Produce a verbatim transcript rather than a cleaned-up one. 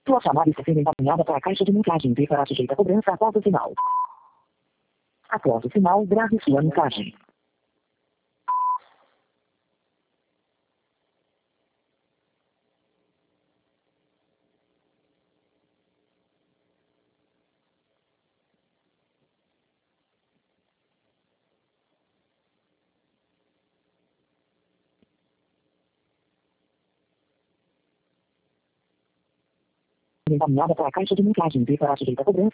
Sua chamada está sendo encaminhada para a caixa de mensagem e será sujeita a cobrança após o sinal. Após o sinal, grave sua mensagem. Encaminhada para a caixa de mensagem e será sujeita a cobrança